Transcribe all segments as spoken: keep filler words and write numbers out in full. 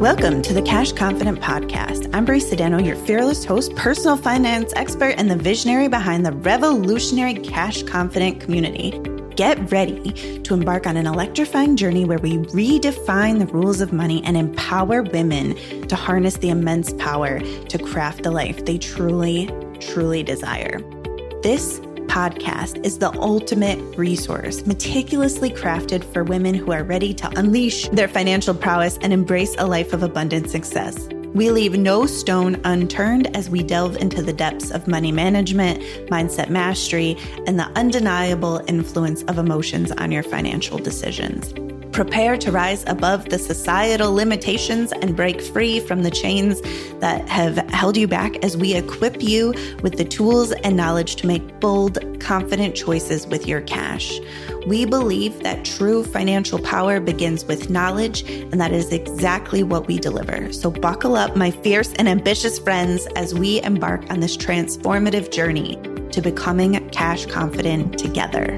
Welcome to the Cash Confident Podcast. I'm Brie Sedano, your fearless host, personal finance expert, and the visionary behind the revolutionary Cash Confident community. Get ready to embark on an electrifying journey where we redefine the rules of money and empower women to harness the immense power to craft the life they truly, truly desire. This podcast is the ultimate resource, meticulously crafted for women who are ready to unleash their financial prowess and embrace a life of abundant success. We leave no stone unturned as we delve into the depths of money management, mindset mastery, and the undeniable influence of emotions on your financial decisions. Prepare to rise above the societal limitations and break free from the chains that have held you back as we equip you with the tools and knowledge to make bold, confident choices with your cash. We believe that true financial power begins with knowledge, and that is exactly what we deliver. So buckle up, my fierce and ambitious friends, as we embark on this transformative journey to becoming cash confident together.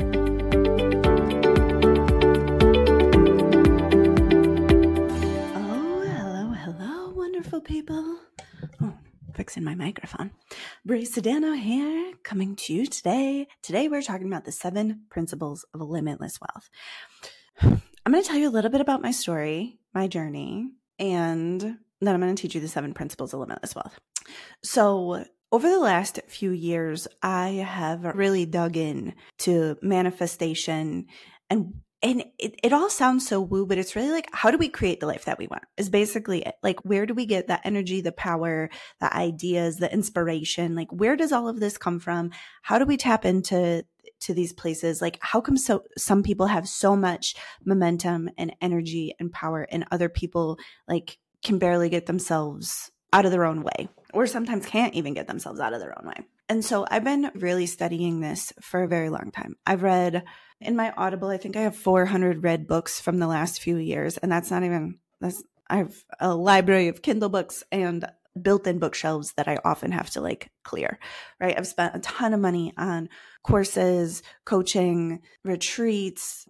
People. Oh, fixing my microphone. Brie Sedano here, coming to you today. Today we're talking about the seven principles of limitless wealth. I'm going to tell you a little bit about my story, my journey, and then I'm going to teach you the seven principles of limitless wealth. So over the last few years, I have really dug in to manifestation, and And it, it all sounds so woo, but it's really like, how do we create the life that we want is basically it. Like, where do we get that energy, the power, the ideas, the inspiration? Like, where does all of this come from? How do we tap into to these places? Like, how come so some people have so much momentum and energy and power, and other people like can barely get themselves out of their own way, or sometimes can't even get themselves out of their own way? And so I've been really studying this for a very long time. I've read in my Audible, I think I have four hundred read books from the last few years. And that's not even, that's, I have a library of Kindle books and built-in bookshelves that I often have to like clear, right? I've spent a ton of money on courses, coaching, retreats,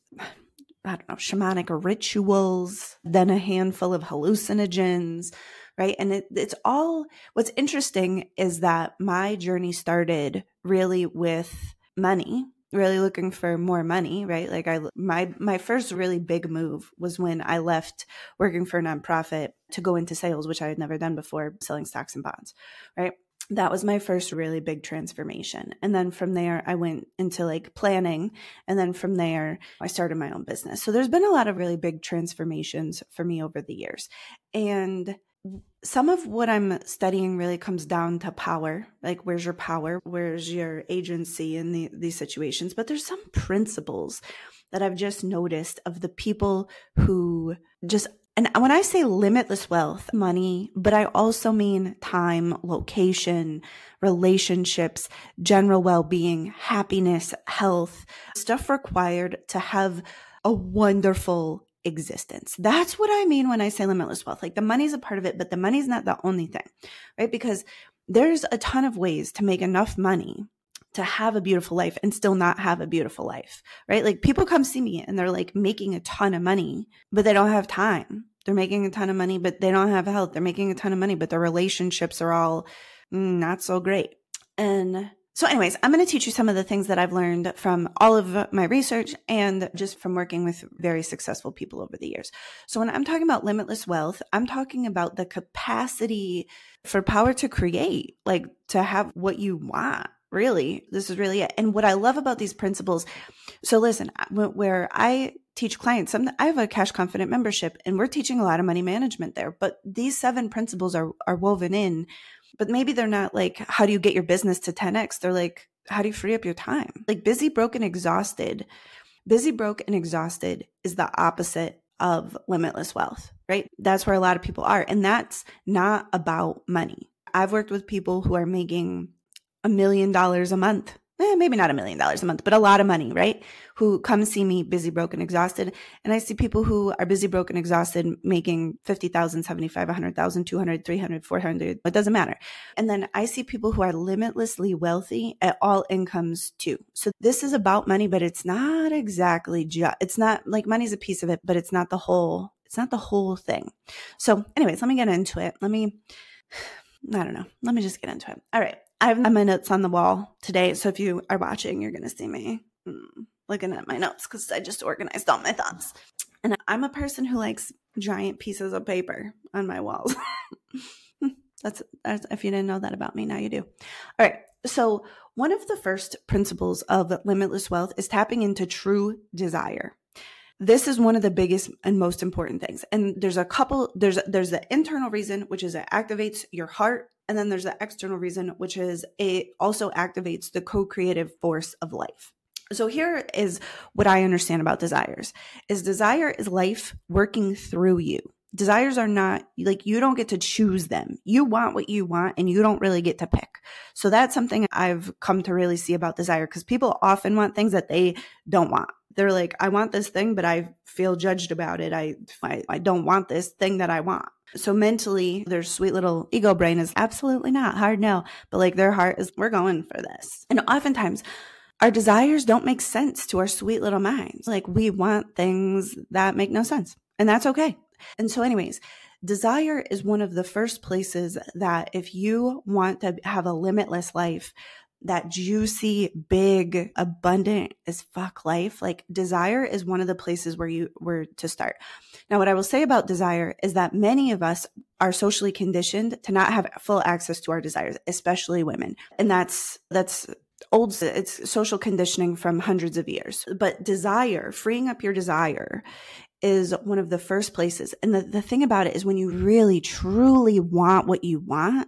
I don't know, shamanic rituals, then a handful of hallucinogens, right? And it, it's all, what's interesting is that my journey started really with money, really looking for more money, right? Like I, my, my first really big move was when I left working for a nonprofit to go into sales, which I had never done before, selling stocks and bonds, right? That was my first really big transformation. And then from there, I went into like planning. And then from there, I started my own business. So there's been a lot of really big transformations for me over the years. And some of what I'm studying really comes down to power. Like, where's your power? Where's your agency in the, these situations? But there's some principles that I've just noticed of the people who just, and when I say limitless wealth, money, but I also mean time, location, relationships, general well-being, happiness, health, stuff required to have a wonderful existence. That's what I mean when I say limitless wealth. Like, the money's a part of it, but the money's not the only thing, right? Because there's a ton of ways to make enough money to have a beautiful life and still not have a beautiful life, right? Like, people come see me and they're like making a ton of money, but they don't have time. They're making a ton of money, but they don't have health. They're making a ton of money, but their relationships are all mm, not so great. And so anyways, I'm going to teach you some of the things that I've learned from all of my research and just from working with very successful people over the years. So when I'm talking about limitless wealth, I'm talking about the capacity for power to create, like to have what you want. Really, this is really it. And what I love about these principles, so listen, where I teach clients, some, I have a Cash Confident membership and we're teaching a lot of money management there, but these seven principles are are woven in. But maybe they're not like, how do you get your business to ten X? They're like, how do you free up your time? Like, busy, broke, and exhausted. Busy, broke, and exhausted is the opposite of limitless wealth, right? That's where a lot of people are. And that's not about money. I've worked with people who are making a million dollars a month. Eh, maybe not a million dollars a month, but a lot of money, right? Who come see me busy, broke, and exhausted. And I see people who are busy, broke, and exhausted making fifty thousand, seventy-five, one hundred thousand, two hundred, three hundred, four hundred. It doesn't matter. And then I see people who are limitlessly wealthy at all incomes too. So this is about money, but it's not exactly just, it's not like money's a piece of it, but it's not the whole It's not the whole thing. So anyways, let me get into it. Let me, I don't know. Let me just get into it. All right. I have my notes on the wall today. So if you are watching, you're going to see me mm, looking at my notes because I just organized all my thoughts. And I'm a person who likes giant pieces of paper on my walls. that's, that's, if you didn't know that about me, now you do. All right. So one of the first principles of limitless wealth is tapping into true desire. This is one of the biggest and most important things. And there's a couple, there's, there's the internal reason, which is it activates your heart. And then there's the external reason, which is it also activates the co-creative force of life. So here is what I understand about desires is desire is life working through you. Desires are not like, you don't get to choose them. You want what you want and you don't really get to pick. So that's something I've come to really see about desire, because people often want things that they don't want. They're like, I want this thing, but I feel judged about it. I, I, I don't want this thing that I want. So mentally, their sweet little ego brain is absolutely not hard no, but like their heart is, we're going for this. And oftentimes our desires don't make sense to our sweet little minds. Like we want things that make no sense, and that's okay. And so anyways, desire is one of the first places that if you want to have a limitless life, that juicy, big, abundant as fuck life, like desire is one of the places where you were to start. Now, what I will say about desire is that many of us are socially conditioned to not have full access to our desires, especially women. And that's, that's old, it's social conditioning from hundreds of years. But desire, freeing up your desire is one of the first places. And the, the thing about it is when you really, truly want what you want,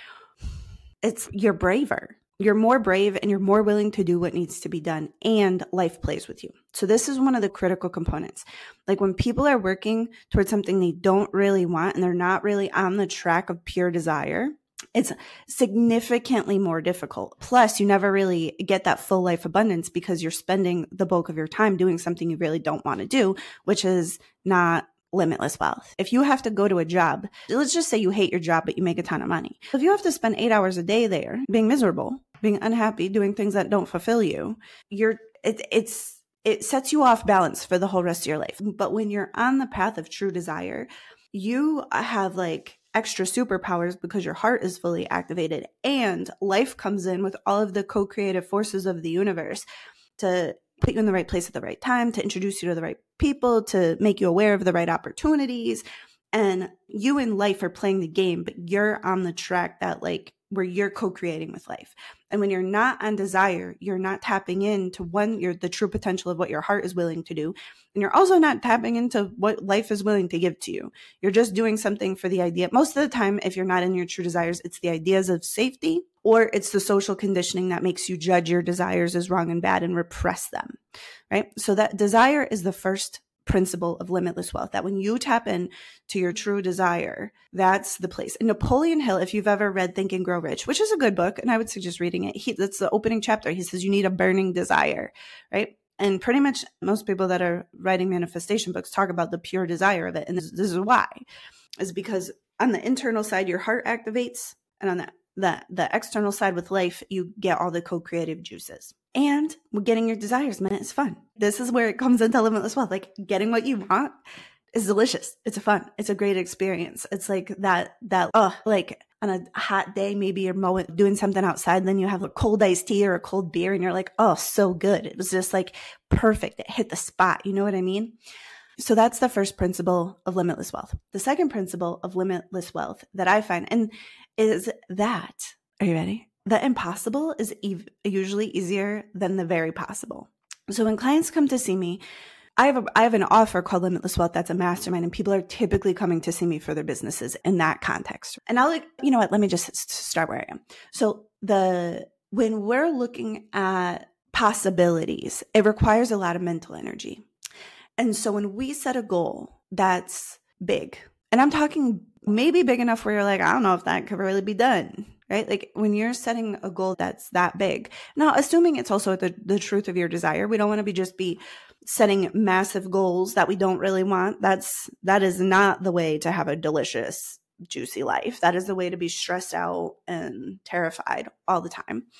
it's, you're braver. You're more brave and you're more willing to do what needs to be done, and life plays with you. So this is one of the critical components. Like when people are working towards something they don't really want and they're not really on the track of pure desire, it's significantly more difficult. Plus, you never really get that full life abundance because you're spending the bulk of your time doing something you really don't want to do, which is not limitless wealth. If you have to go to a job, let's just say you hate your job, but you make a ton of money. If you have to spend eight hours a day there being miserable, being unhappy, doing things that don't fulfill you, you're, it, it's, it sets you off balance for the whole rest of your life. But when you're on the path of true desire, you have like extra superpowers because your heart is fully activated and life comes in with all of the co-creative forces of the universe to put you in the right place at the right time, to introduce you to the right people, to make you aware of the right opportunities. And you in life are playing the game, but you're on the track that like where you're co-creating with life. And when you're not on desire, you're not tapping into one, you're the true potential of what your heart is willing to do. And you're also not tapping into what life is willing to give to you. You're just doing something for the idea. Most of the time, if you're not in your true desires, it's the ideas of safety, or it's the social conditioning that makes you judge your desires as wrong and bad and repress them, right? So that desire is the first principle of limitless wealth, that when you tap in to your true desire, that's the place. And Napoleon Hill, if you've ever read Think and Grow Rich, which is a good book, and I would suggest reading it, he, that's the opening chapter. He says you need a burning desire, right? And pretty much most people that are writing manifestation books talk about the pure desire of it. And this, this is why, is because on the internal side, your heart activates, and on the, the, the external side with life, you get all the co-creative juices. And getting your desires met is fun. This is where it comes into limitless wealth. Like getting what you want is delicious. It's fun. It's a great experience. It's like that, that, uh, like on a hot day, maybe you're mowing, doing something outside, and then you have a cold iced tea or a cold beer and you're like, oh, so good. It was just like perfect. It hit the spot. You know what I mean? So that's the first principle of limitless wealth. The second principle of limitless wealth that I find and is that, are you ready? The impossible is ev- usually easier than the very possible. So when clients come to see me, I have a, I have an offer called Limitless Wealth that's a mastermind, and people are typically coming to see me for their businesses in that context. And I'll like, you know what, let me just start where I am. So the when we're looking at possibilities, it requires a lot of mental energy. And so when we set a goal that's big, and I'm talking maybe big enough where you're like, I don't know if that could really be done, right? Like when you're setting a goal that's that big. Now, assuming it's also the, the truth of your desire, we don't want to be just be setting massive goals that we don't really want. That's, that is not the way to have a delicious, juicy life. That is the way to be stressed out and terrified all the time.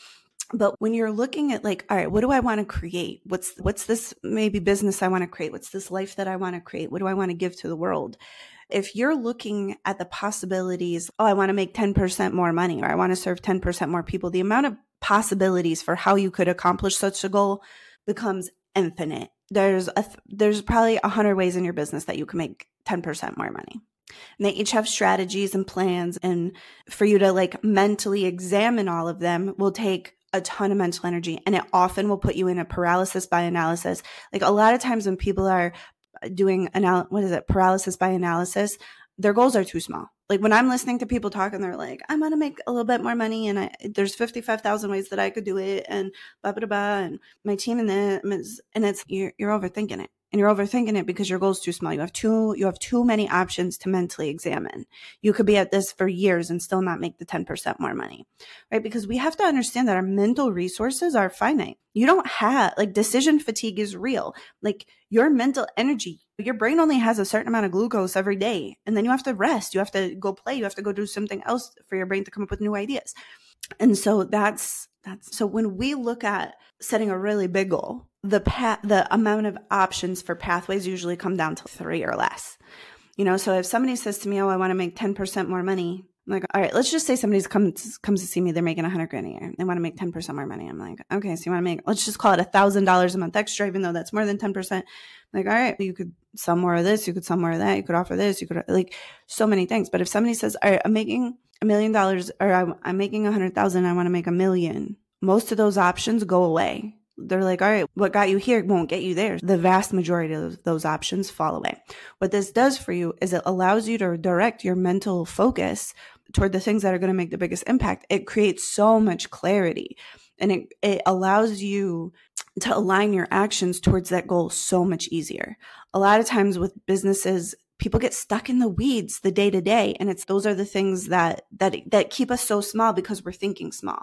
But when you're looking at like, all right, what do I want to create? What's, what's this maybe business I want to create? What's this life that I want to create? What do I want to give to the world? If you're looking at the possibilities, oh, I want to make ten percent more money, or I want to serve ten percent more people, the amount of possibilities for how you could accomplish such a goal becomes infinite. There's a, there's probably a hundred ways in your business that you can make ten percent more money. And they each have strategies and plans. And for you to like mentally examine all of them will take a ton of mental energy. And it often will put you in a paralysis by analysis. Like a lot of times when people are doing, anal- what is it, paralysis by analysis, their goals are too small. Like when I'm listening to people talk and they're like, I want to make a little bit more money and I, there's fifty-five thousand ways that I could do it and blah, blah, blah, and my team and this, and it's, you're, you're overthinking it. And you're overthinking it because your goal is too small. You have too, you have too many options to mentally examine. You could be at this for years and still not make the ten percent more money, right? Because we have to understand that our mental resources are finite. You don't have, like, decision fatigue is real. Like your mental energy, your brain only has a certain amount of glucose every day. And then you have to rest. You have to go play. You have to go do something else for your brain to come up with new ideas. And so that's, that's, so when we look at setting a really big goal, the path, the amount of options for pathways usually come down to three or less. You know, so if somebody says to me, oh, I want to make ten percent more money, I'm like, all right, let's just say somebody's comes comes to see me, they're making a hundred grand a year. They want to make ten percent more money. I'm like, okay, so you want to make, let's just call it a thousand dollars a month extra, even though that's more than ten percent. I'm like, all right, you could sell more of this, you could sell more of that, you could offer this, you could, like, so many things. But if somebody says, all right, I'm making a million dollars, or I'm, I'm making a hundred thousand, I want to make a million, most of those options go away. They're like, all right, what got you here won't get you there. The vast majority of those options fall away. What this does for you is it allows you to direct your mental focus toward the things that are going to make the biggest impact. It creates so much clarity, and it, it allows you to align your actions towards that goal so much easier. A lot of times with businesses, people get stuck in the weeds the day to day. And it's, those are the things that, that, that keep us so small because we're thinking small.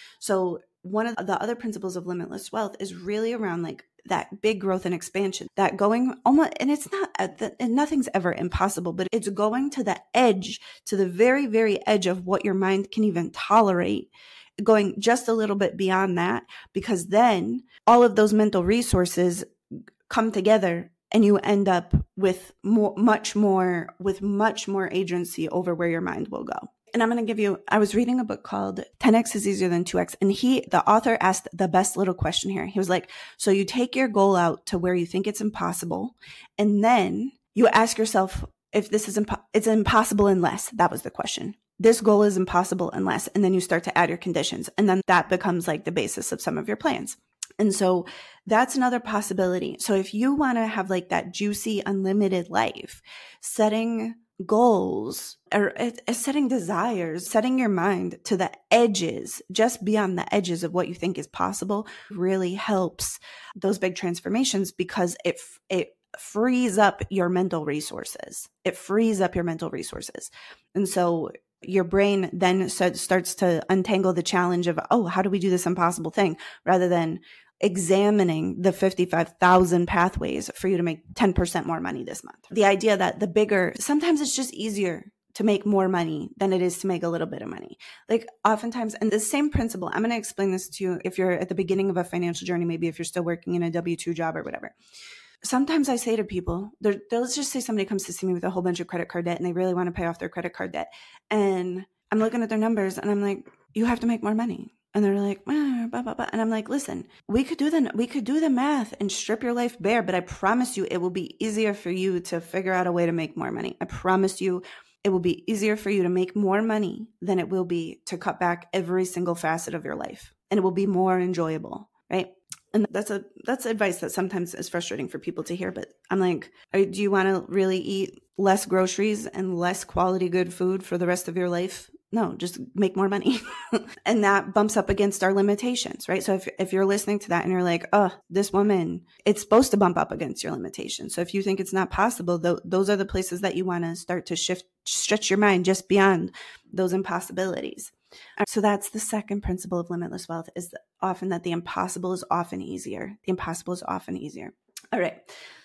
So one of the other principles of limitless wealth is really around like that big growth and expansion, that going almost, and it's not, and nothing's ever impossible, but it's going to the edge, to the very, very edge of what your mind can even tolerate, going just a little bit beyond that, because then all of those mental resources come together and you end up with more, much more, with much more agency over where your mind will go. And I'm going to give you, I was reading a book called ten X is Easier Than two X. And he, the author asked the best little question here. He was like, so you take your goal out to where you think it's impossible. And then you ask yourself if this is, impo- it's impossible unless. That was the question. This goal is impossible unless, and then you start to add your conditions. And then that becomes like the basis of some of your plans. And so that's another possibility. So if you want to have like that juicy, unlimited life, setting goals or uh, setting desires, setting your mind to the edges, just beyond the edges of what you think is possible, really helps those big transformations, because it, it frees up your mental resources. It frees up your mental resources. And so your brain then starts to untangle the challenge of, oh, how do we do this impossible thing? Rather than examining the fifty-five thousand pathways for you to make ten percent more money this month. The idea that the bigger, sometimes it's just easier to make more money than it is to make a little bit of money. Like oftentimes, and the same principle, I'm going to explain this to you if you're at the beginning of a financial journey, maybe if you're still working in a W two job or whatever. Sometimes I say to people, they'll just say somebody comes to see me with a whole bunch of credit card debt and they really want to pay off their credit card debt. And I'm looking at their numbers and I'm like, you have to make more money. And they're like, ah, blah, blah, blah. And I'm like, listen, we could do the, we could do the math and strip your life bare, but I promise you it will be easier for you to figure out a way to make more money. I promise you it will be easier for you to make more money than it will be to cut back every single facet of your life. And it will be more enjoyable, right? And that's a that's advice that sometimes is frustrating for people to hear. But I'm like, do you want to really eat less groceries and less quality good food for the rest of your life? No, just make more money. And that bumps up against our limitations, right? So if if you're listening to that and you're like, oh, this woman, it's supposed to bump up against your limitations. So if you think it's not possible, th- those are the places that you want to start to shift, stretch your mind just beyond those impossibilities. So that's the second principle of limitless wealth, is that often that the impossible is often easier. The impossible is often easier. All right.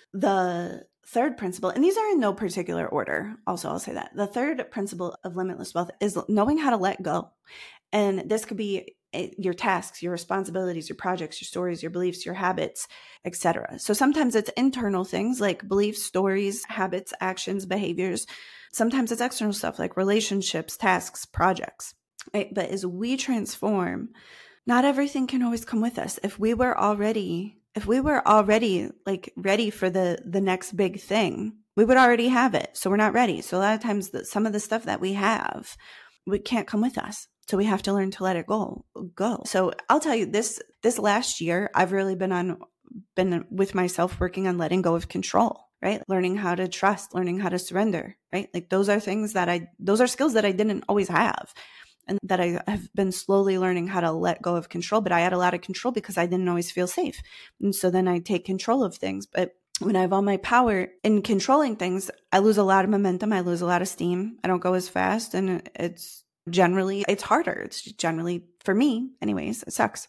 The third principle, and these are in no particular order. Also, I'll say that the third principle of limitless wealth is knowing how to let go. And this could be your tasks, your responsibilities, your projects, your stories, your beliefs, your habits, et cetera. So sometimes it's internal things like beliefs, stories, habits, actions, behaviors. Sometimes it's external stuff like relationships, tasks, projects. Right? But as we transform, not everything can always come with us. If we were already, if we were already like ready for the the next big thing, we would already have it. So we're not ready. So a lot of times the, some of the stuff that we have, we can't come with us. So we have to learn to let it go, go. So I'll tell you this, this last year, I've really been on, been with myself working on letting go of control, right? Learning how to trust, learning how to surrender, right? Like those are things that I, those are skills that I didn't always have and that I have been slowly learning how to let go of control. But I had a lot of control because I didn't always feel safe. And so then I take control of things. But when I have all my power in controlling things, I lose a lot of momentum. I lose a lot of steam. I don't go as fast. And it's, generally, it's harder. It's generally, for me anyways, it sucks.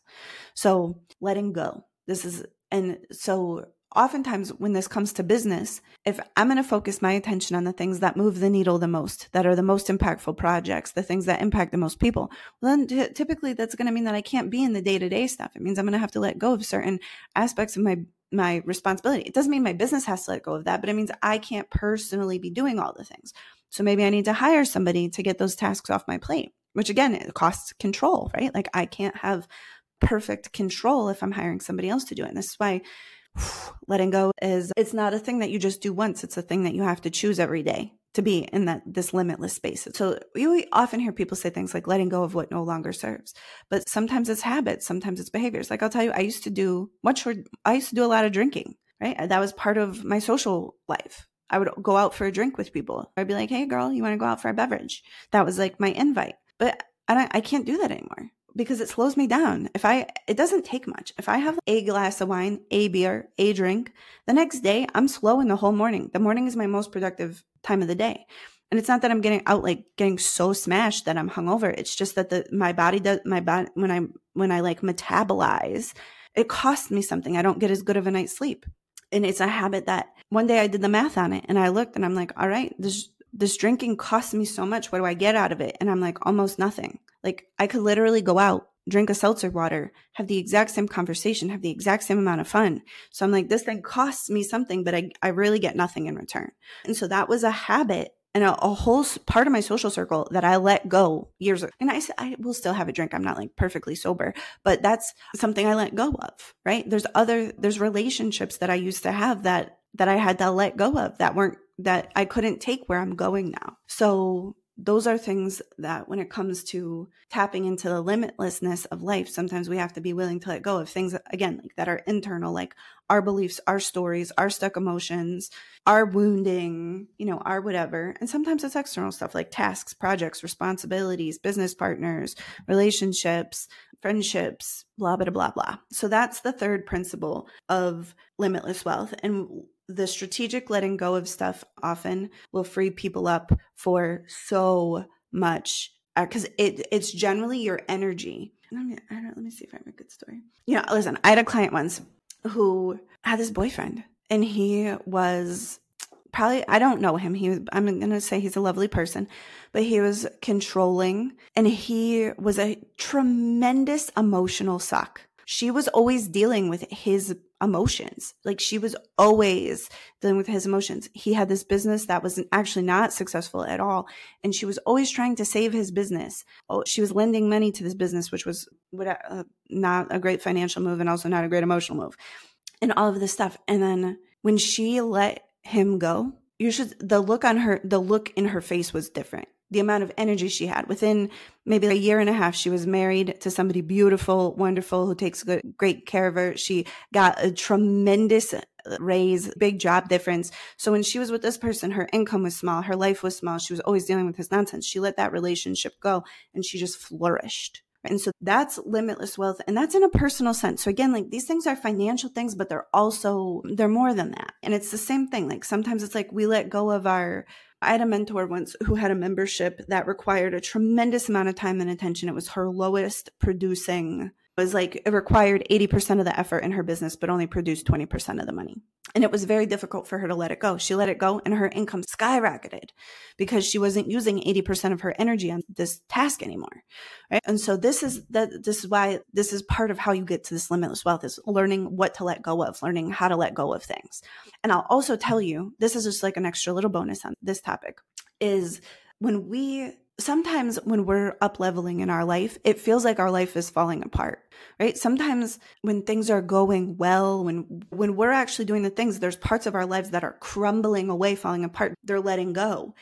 So letting go. This is, and so oftentimes when this comes to business, if I'm going to focus my attention on the things that move the needle the most, that are the most impactful projects, the things that impact the most people, well, then t- typically that's going to mean that I can't be in the day-to-day stuff. It means I'm going to have to let go of certain aspects of my my responsibility. It doesn't mean my business has to let go of that, but it means I can't personally be doing all the things. So maybe I need to hire somebody to get those tasks off my plate, which again, it costs control, right? Like I can't have perfect control if I'm hiring somebody else to do it. And this is why whew, letting go is, it's not a thing that you just do once. It's a thing that you have to choose every day to be in that this limitless space. So we often hear people say things like letting go of what no longer serves, but sometimes it's habits, sometimes it's behaviors. Like I'll tell you, I used to do much, I used to do a lot of drinking, right? That was part of my social life. I would go out for a drink with people. I'd be like, hey girl, you want to go out for a beverage? That was like my invite, but I don't, I can't do that anymore because it slows me down. If I, it doesn't take much. If I have a glass of wine, a beer, a drink, the next day I'm slow in the whole morning. The morning is my most productive time of the day. And it's not that I'm getting out, like getting so smashed that I'm hungover. It's just that the, my body does, my body, when I, when I like metabolize, it costs me something. I don't get as good of a night's sleep. And it's a habit that one day I did the math on it and I looked and I'm like, all right, this, this drinking costs me so much. What do I get out of it? And I'm like, almost nothing. Like I could literally go out, drink a seltzer water, have the exact same conversation, have the exact same amount of fun. So I'm like, this thing costs me something, but I, I really get nothing in return. And so that was a habit and a, a whole part of my social circle that I let go years ago. And I, I will still have a drink. I'm not like perfectly sober, but that's something I let go of, right? There's other, there's relationships that I used to have that, that I had to let go of that weren't, that I couldn't take where I'm going now. So those are things that when it comes to tapping into the limitlessness of life, sometimes we have to be willing to let go of things, again, like that are internal, like our beliefs, our stories, our stuck emotions, our wounding, you know, our whatever. And sometimes it's external stuff like tasks, projects, responsibilities, business partners, relationships, friendships, blah, blah, blah, blah. So that's the third principle of limitless wealth. And the strategic letting go of stuff often will free people up for so much because uh, it it's generally your energy. Let me, I don't, let me see if I have a good story. You know, listen, I had a client once who had this boyfriend and he was probably, I don't know him. He was, I'm going to say he's a lovely person, but he was controlling and he was a tremendous emotional suck. She was always dealing with his emotions. Like she was always dealing with his emotions. He had this business that was actually not successful at all. And she was always trying to save his business. Oh, she was lending money to this business, which was uh, not a great financial move and also not a great emotional move and all of this stuff. And then when she let him go, you should, the look on her, the look in her face was different. The amount of energy she had. Within maybe a year and a half, she was married to somebody beautiful, wonderful, who takes good, great care of her. She got a tremendous raise, big job difference. So when she was with this person, her income was small, her life was small. She was always dealing with his nonsense. She let that relationship go and she just flourished. And so that's limitless wealth. And that's in a personal sense. So again, like these things are financial things, but they're also, they're more than that. And it's the same thing. Like sometimes it's like we let go of our, I had a mentor once who had a membership that required a tremendous amount of time and attention. It was her lowest producing It was like it required eighty percent of the effort in her business, but only produced twenty percent of the money. And it was very difficult for her to let it go. She let it go and her income skyrocketed because she wasn't using eighty percent of her energy on this task anymore. Right. And so this is that this is why this is part of how you get to this limitless wealth, is learning what to let go of, learning how to let go of things. And I'll also tell you, this is just like an extra little bonus on this topic, is when we sometimes when we're up leveling in our life, it feels like our life is falling apart, right? Sometimes when things are going well, when when we're actually doing the things, there's parts of our lives that are crumbling away, falling apart. They're letting go.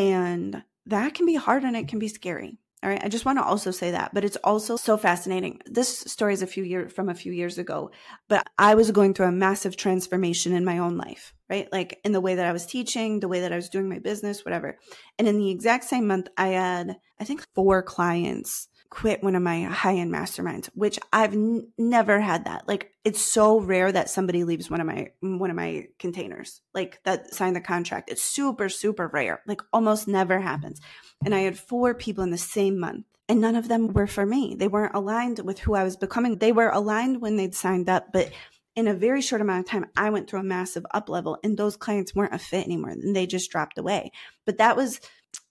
And that can be hard and it can be scary. All right. I just want to also say that, but it's also so fascinating. This story is a few years from a few years ago, but I was going through a massive transformation in my own life, right? Like in the way that I was teaching, the way that I was doing my business, whatever. And in the exact same month, I had, I think, four clients quit one of my high-end masterminds, which I've n- never had that. Like, it's so rare that somebody leaves one of my, one of my containers, like that signed the contract. It's super, super rare, like almost never happens. And I had four people in the same month, and none of them were for me. They weren't aligned with who I was becoming. They were aligned when they'd signed up, but in a very short amount of time, I went through a massive up level, and those clients weren't a fit anymore, and they just dropped away. But that was,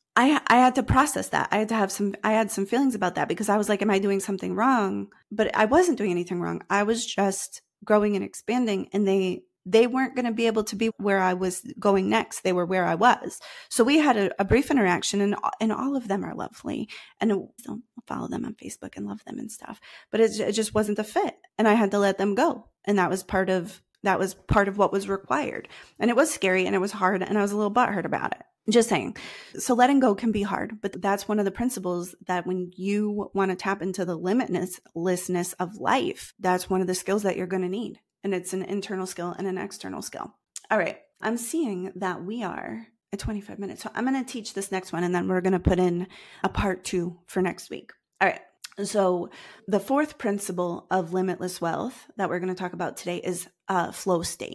I I had to process that. I had to have some, I had some feelings about that, because I was like, am I doing something wrong? But I wasn't doing anything wrong. I was just growing and expanding, and they, they weren't going to be able to be where I was going next. They were where I was. So we had a, a brief interaction, and, and all of them are lovely, and I'll follow them on Facebook and love them and stuff, but it, it just wasn't a fit, and I had to let them go. And that was part of, that was part of what was required. And it was scary and it was hard, and I was a little butthurt about it. Just saying. So letting go can be hard, but that's one of the principles that when you want to tap into the limitlessness of life, that's one of the skills that you're going to need. And it's an internal skill and an external skill. All right. I'm seeing that we are at twenty-five minutes. So I'm going to teach this next one, and then we're going to put in a part two for next week. All right. So the fourth principle of limitless wealth that we're going to talk about today is uh, flow state.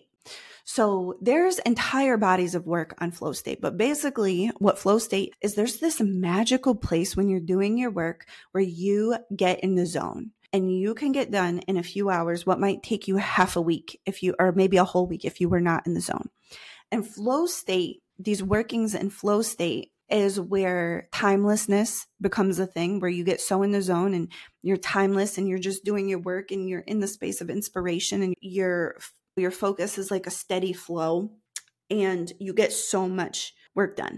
So there's entire bodies of work on flow state, but basically what flow state is, there's this magical place when you're doing your work where you get in the zone and you can get done in a few hours what might take you half a week if you, or maybe a whole week if you were not in the zone. And flow state, these workings in flow state, is where timelessness becomes a thing, where you get so in the zone and you're timeless and you're just doing your work and you're in the space of inspiration, and your your focus is like a steady flow, and you get so much work done.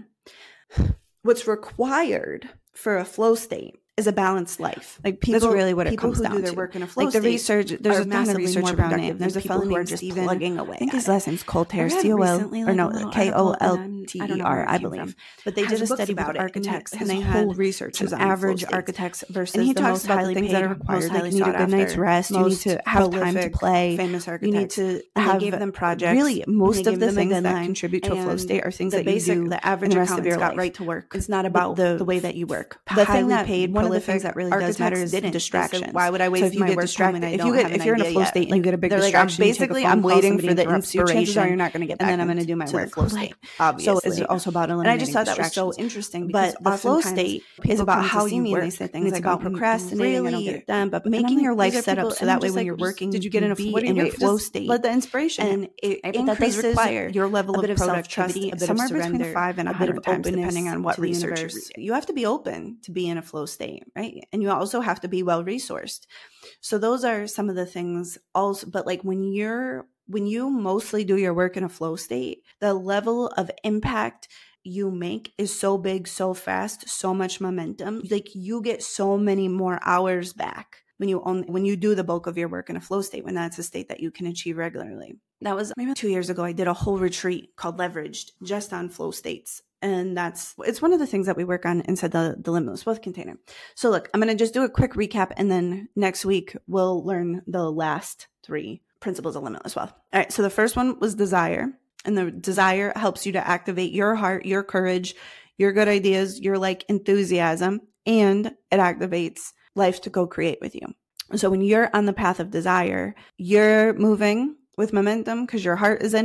What's required for a flow state is a balanced life. Like people, that's really what it comes down to. People who do their work in a flow like the state research, there's a ton of research around it. There's a fellow who are just Steven, plugging away. I think his last name's Colter, C O L, or no, K O L T E R, I believe. But they did a study about architects, and they had research some average architects versus and he the talks most about highly the things paid, that are required. Like Like you need a good night's rest. You need to have time to play. Famous architects. You need to and have they gave them projects. Really, most of the things that deadline, contribute to a flow state are things the that basic, you do. The average the rest of your got life. right to work. It's not about the, the way that you work. The highly thing that paid, one of the prolific things that really does matter is didn't. distractions. Why would I waste so if you my get work distracted, time and I if don't you get have if an you're in a idea flow yet? state and you get a big They're like, I'm distraction, basically you take a I'm phone call, waiting for the interrupts you, chances are you're inspiration, not going to get and back then I'm going to into do my the work. flow state. Obviously, So it's also about and eliminating I just thought that was so distractions. interesting, But because the flow oftentimes state people is about come to how see you me work. and they say And things it's like, about I'm procrastinating, I don't get it done, but and I'm making like, your life these are set up people- so and that I'm way just when like, you're just- working, did you get in a be what do in you your do? flow Just state. let the inspiration And it Right, but that does increases require your level a of bit of productivity, self-trust, a bit of somewhere between surrender, five and a a bit of hundred times, openness depending on what to the research you universe. read. You have to be open to be in a flow state, right? And you also have to be well resourced. So those are some of the things also, but like when you're, when you mostly do your work in a flow state, the level of impact you make is so big, so fast, so much momentum. Like you get so many more hours back when you only, when you do the bulk of your work in a flow state, when that's a state that you can achieve regularly. That was maybe two years ago. I did a whole retreat called Leveraged just on flow states. And that's, it's one of the things that we work on inside the, the Limitless Wealth container. So look, I'm going to just do a quick recap, and then next week we'll learn the last three principles of limitless wealth. All right. So the first one was desire. And the desire helps you to activate your heart, your courage, your good ideas, your like enthusiasm, and it activates life to go create with you. So when you're on the path of desire, you're moving with momentum because your heart is in it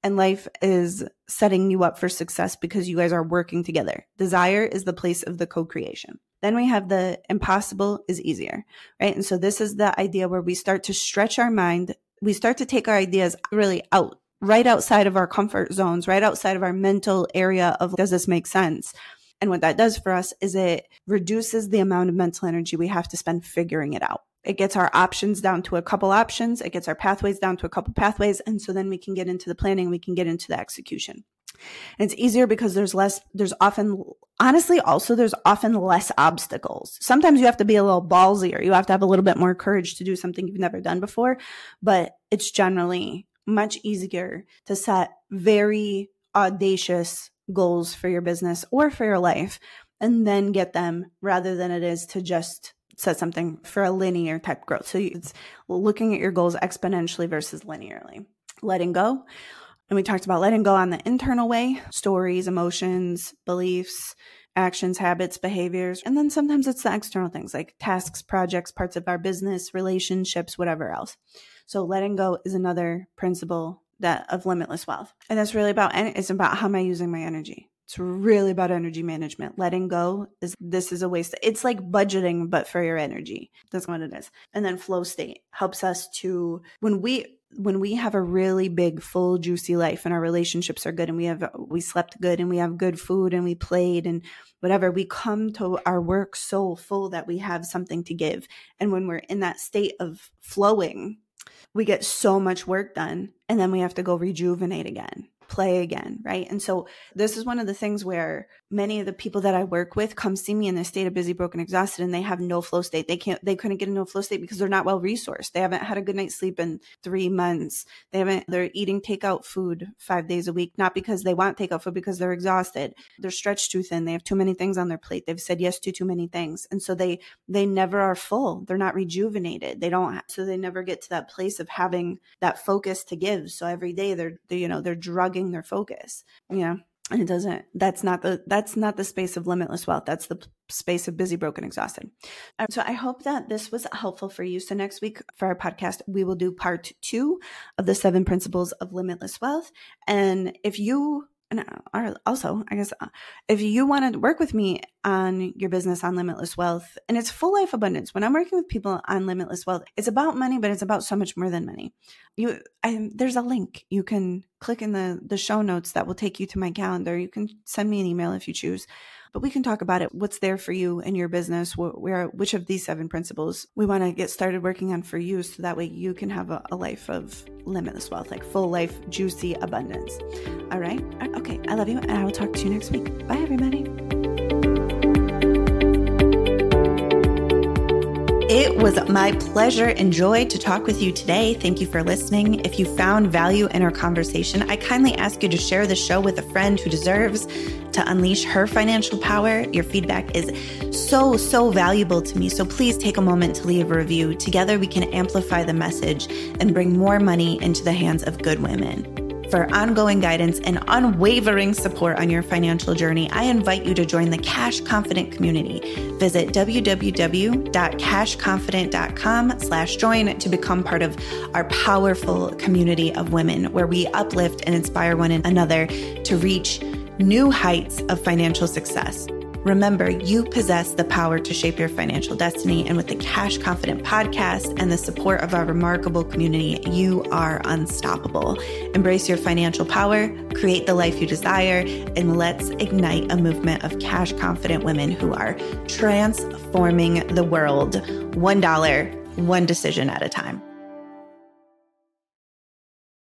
and life is setting you up for success because you guys are working together. Desire is the place of the co-creation. Then we have the impossible is easier, right? And so this is the idea where we start to stretch our mind. We start to take our ideas really out, right outside of our comfort zones, right outside of our mental area of, does this make sense? And what that does for us is it reduces the amount of mental energy we have to spend figuring it out. It gets our options down to a couple options. It gets our pathways down to a couple pathways. And so then we can get into the planning. We can get into the execution. And it's easier because there's less, there's often, honestly, also there's often less obstacles. Sometimes you have to be a little ballsier. You have to have a little bit more courage to do something you've never done before, but it's generally much easier to set very audacious goals for your business or for your life and then get them rather than it is to just set something for a linear type growth. So it's looking at your goals exponentially versus linearly. Letting go. And we talked about letting go on the internal way, stories, emotions, beliefs, actions, habits, behaviors. And then sometimes it's the external things like tasks, projects, parts of our business, relationships, whatever else. So letting go is another principle that of limitless wealth. And that's really about, it's about how am I using my energy? It's really about energy management. Letting go is, this is a waste. It's like budgeting, but for your energy. That's what it is. And then flow state helps us to, when we, when we have a really big, full, juicy life and our relationships are good and we have, we slept good and we have good food and we played and whatever, we come to our work so full that we have something to give. And when we're in that state of flowing, we get so much work done and then we have to go rejuvenate again, play again, right? And so this is one of the things where many of the people that I work with come see me in a state of busy, broken, exhausted, and they have no flow state. They can't, they couldn't get into a flow state because they're not well resourced. They haven't had a good night's sleep in three months. They haven't, they're eating takeout food five days a week, not because they want takeout food, because they're exhausted. They're stretched too thin. They have too many things on their plate. They've said yes to too many things. And so they, they never are full. They're not rejuvenated. They don't, so they never get to that place of having that focus to give. So every day they're, they, you know, they're drugging their focus, you know. And it doesn't, that's not the, that's not the space of limitless wealth. That's the space of busy, broken, exhausted. So I hope that this was helpful for you. So next week for our podcast, we will do part two of the seven principles of limitless wealth. And if you, and also, I guess, if you want to work with me on your business on limitless wealth, and it's full life abundance. When I'm working with people on limitless wealth, it's about money, but it's about so much more than money. You, I, there's a link you can click in the the show notes that will take you to my calendar. You can send me an email if you choose, but we can talk about it. What's there for you in your business? Where, which of these seven principles we want to get started working on for you, so that way you can have a, a life of limitless wealth, like full life, juicy abundance. All right. Okay. I love you, and I will talk to you next week. Bye, everybody. It was my pleasure and joy to talk with you today. Thank you for listening. If you found value in our conversation, I kindly ask you to share the show with a friend who deserves to unleash her financial power. Your feedback is so, so valuable to me. So please take a moment to leave a review. Together we can amplify the message and bring more money into the hands of good women. For ongoing guidance and unwavering support on your financial journey, I invite you to join the Cash Confident community. Visit w w w dot cash confident dot com slash join to become part of our powerful community of women, where we uplift and inspire one another to reach new heights of financial success. Remember, you possess the power to shape your financial destiny, and with the Cash Confident podcast and the support of our remarkable community, you are unstoppable. Embrace your financial power, create the life you desire, and let's ignite a movement of cash confident women who are transforming the world, one dollar, one decision at a time.